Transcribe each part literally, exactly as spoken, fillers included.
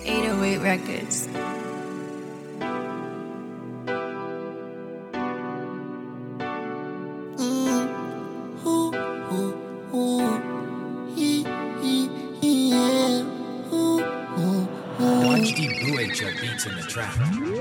eight oh eight Records. Watch the Blue H O beats in the trap.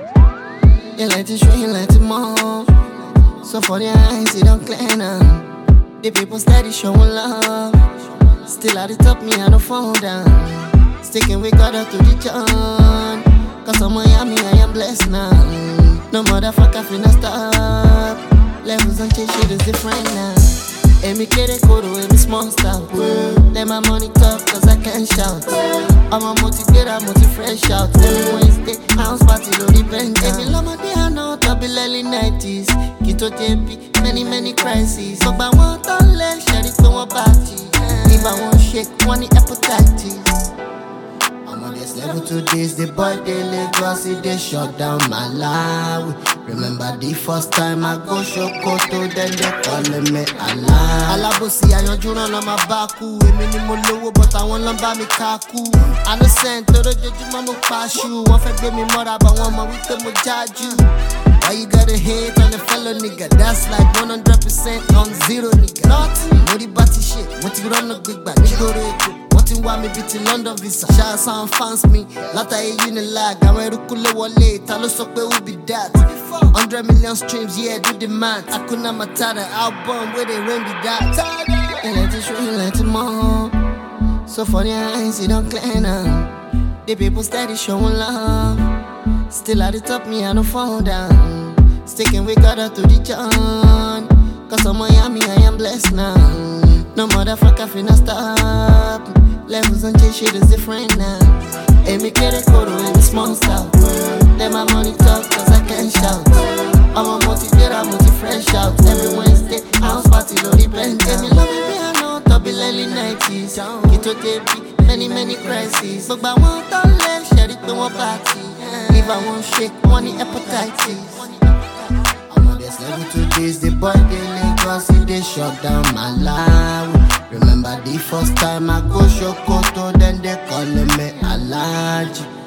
You like to show, you like to move. So for the eyes, you don't clear now. The people steady showing love. Still at the top, me, I don't fall down. Sticking with God up to the John. Cause I'm Miami, I am blessed now. No motherfucker finna stop. Levels and change, shit is different now. And me get a code with me small style. Let my money talk cause I can't shout. I'm a motivator, I'm multi fresh out. Every Wednesday, house party, load the bench. Every lama day I know, double early nineties. Kito J P, many, many crises. So I want to let share it to my party. If I want shake, want the hepatitis. I'm on this level to this, the boy they Lagos, they shut down my life. Remember the first time I go Shokoto, then they calling me Allah. Alabosi ayanjuna na mabaku. Emi ni mo lowo but I want lamba mi kaku. I no send to the judge mama pashu. One fe be me mother but one ma wite mo jaju. Why you gotta hate on the fellow nigga? That's like one hundred percent on zero nigga. Nothing, no the batty shit. What you run a good back, nigga go. Why me beating London visa? Shout some fans me. Lata a unilag. I'm a rukule wale. Talo sokwe who be that? Hundred million streams, yeah, do the math. Akuna Matata album where they rain be that. You like to show, you like to move. So for the eyes, you don't clear now. The people steady showing love. Still at the top, me, I don't fall down. Sticking with God up to the John. Cause I'm Miami, I am blessed now. No motherfucker finna stop. Levels and change, shit is different now. And me get a code with a small style. Let my money talk cause I can't shout. I'm a motivator, I'm multi fresh out. Every Wednesday, house party, load the bench. And me love it, me I know, double early nineties. Kito J P, many, many crises. But I want to let share it to my party. If I want shake, want the hepatitis. I'm on this level to this, the boy they Lagos, they shut down my life. Remember the first time I go Shokoto, then they calling me Alaji.